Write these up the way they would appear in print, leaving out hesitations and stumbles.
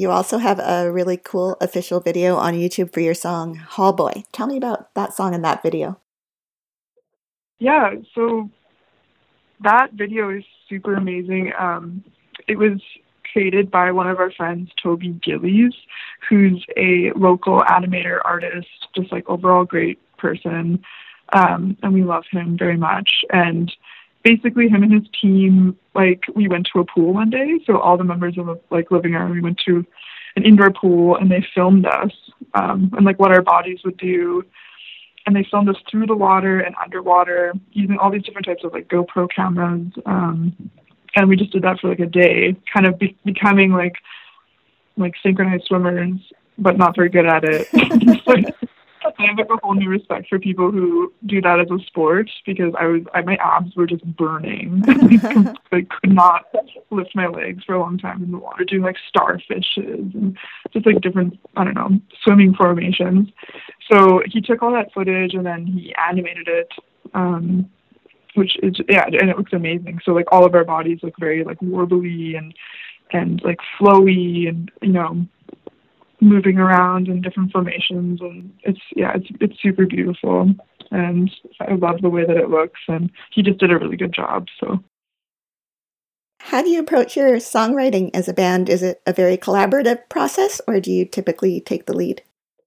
You also have a really cool official video on YouTube for your song Hall Boy. Tell me about that song and that video. Yeah, so that video is super amazing. It was created by one of our friends, Toby Gillies, who's a local animator artist, just like overall great person. And we love him very much. And basically him and his team, like we went to a pool one day. So all the members of like Living Hour, we went to an indoor pool and they filmed us and like what our bodies would do. And they filmed us through the water and underwater using all these different types of like GoPro cameras. And we just did that for like a day, kind of becoming like synchronized swimmers, but not very good at it. I have like a whole new respect for people who do that as a sport because my abs were just burning. I could not lift my legs for a long time in the water, doing like starfishes and just like different, I don't know, swimming formations. So he took all that footage and then he animated it, which is, yeah, and it looks amazing. So like all of our bodies look very like warbly and like flowy and, you know, moving around in different formations, and it's super beautiful, and I love the way that it looks, and he just did a really good job. So how do you approach your songwriting as a band? Is it a very collaborative process, or do you typically take the lead?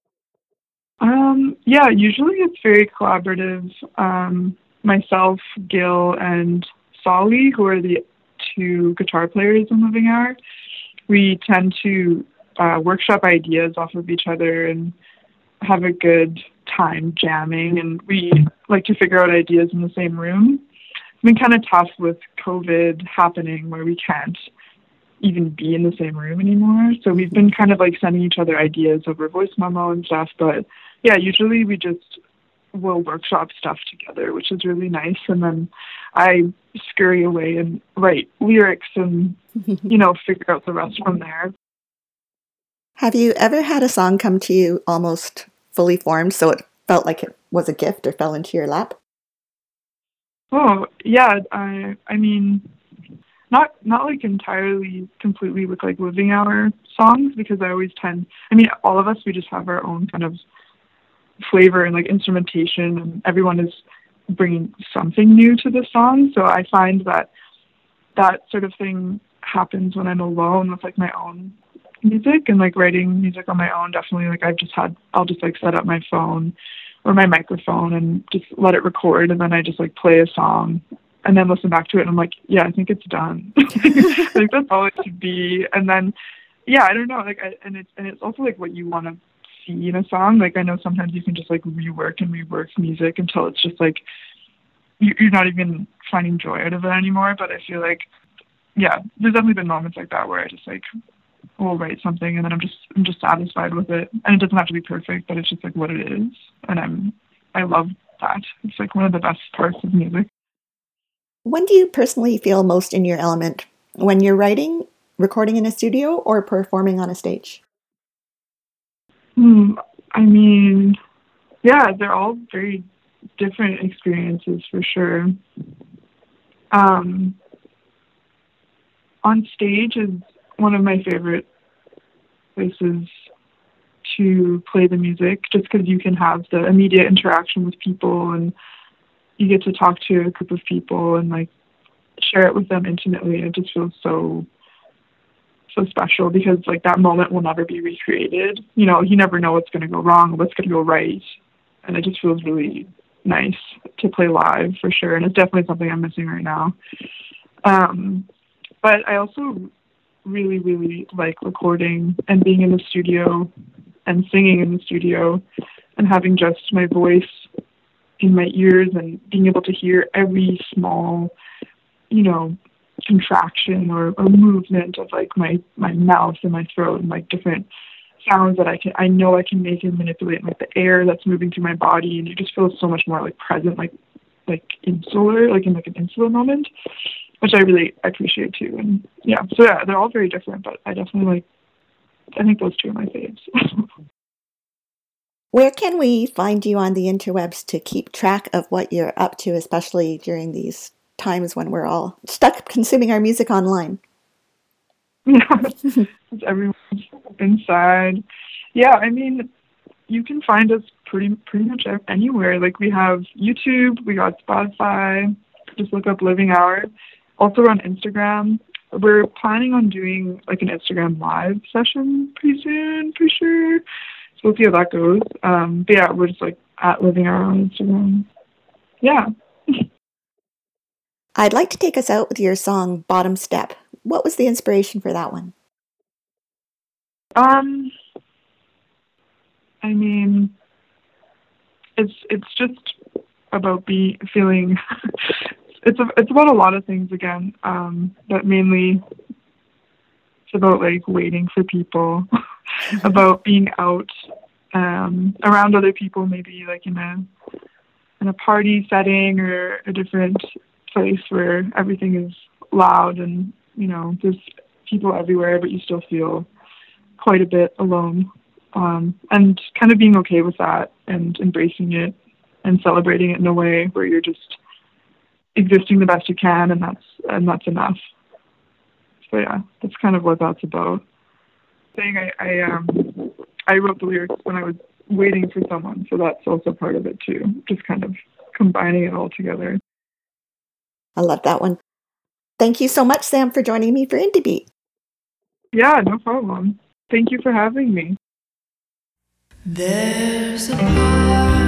Yeah, usually it's very collaborative. Myself, Gil, and Solly, who are the two guitar players in Living Hour, we tend to workshop ideas off of each other and have a good time jamming, and we like to figure out ideas in the same room. It's been kind of tough with COVID happening where we can't even be in the same room anymore, so we've been kind of like sending each other ideas over voice memo and stuff, but yeah, usually we just will workshop stuff together, which is really nice, and then I scurry away and write lyrics and you know, figure out the rest from there. Have you ever had a song come to you almost fully formed, so it felt like it was a gift or fell into your lap? Oh, yeah. I mean, not like entirely completely with like Living Hour songs, because all of us, we just have our own kind of flavor and like instrumentation, and everyone is bringing something new to the song. So I find that sort of thing happens when I'm alone with like my own music and like writing music on my own. Definitely, like I'll just like set up my phone or my microphone and just let it record, and then I just like play a song and then listen back to it and I'm like, yeah, I think it's done. I think that's all it should be. And then yeah, I don't know, like and it's also like what you want to see in a song. Like I know sometimes you can just like rework music until it's just like you're not even finding joy out of it anymore. But I feel like, yeah, there's definitely been moments like that where I just like will write something and then I'm just satisfied with it, and it doesn't have to be perfect, but it's just like what it is, and I love that. It's like one of the best parts of music. When do you personally feel most in your element? When you're writing, recording in a studio, or performing on a stage? I mean, yeah, they're all very different experiences for sure. On stage is one of my favorite places to play the music, just because you can have the immediate interaction with people and you get to talk to a group of people and like share it with them intimately. It just feels so special, because like that moment will never be recreated. You know, you never know what's going to go wrong, what's going to go right, and it just feels really nice to play live for sure. And it's definitely something I'm missing right now. But I also really, really like recording and being in the studio and singing in the studio and having just my voice in my ears and being able to hear every small, you know, contraction or movement of like my mouth and my throat and like different sounds that I know I can make and manipulate, like the air that's moving through my body, and you just feel so much more like present, like insular, like in like an insular moment, which I really appreciate too. And yeah, so yeah, they're all very different, but I think those two are my faves. Where can we find you on the interwebs to keep track of what you're up to, especially during these times when we're all stuck consuming our music online? Yeah, it's everywhere. inside. Yeah, I mean, you can find us pretty much anywhere. Like we have YouTube, we got Spotify. Just look up Living Hour. Also on Instagram. We're planning on doing like an Instagram live session pretty soon, for sure. So we'll see how that goes. But yeah, we're just like at Living Hour on Instagram. Yeah. I'd like to take us out with your song Bottom Step. What was the inspiration for that one? I mean, it's just about feeling. It's about a lot of things again, but mainly it's about like waiting for people, about being out around other people, maybe like in a party setting or a different place where everything is loud and there's people everywhere, but you still feel quite a bit alone. And kind of being okay with that and embracing it and celebrating it in a way where you're just existing the best you can, and that's enough. So yeah, that's kind of what that's about. I wrote the lyrics when I was waiting for someone, so that's also part of it too. Just kind of combining it all together. I love that one. Thank you so much, Sam, for joining me for Indie Beat. Yeah, no problem. Thank you for having me. There's a part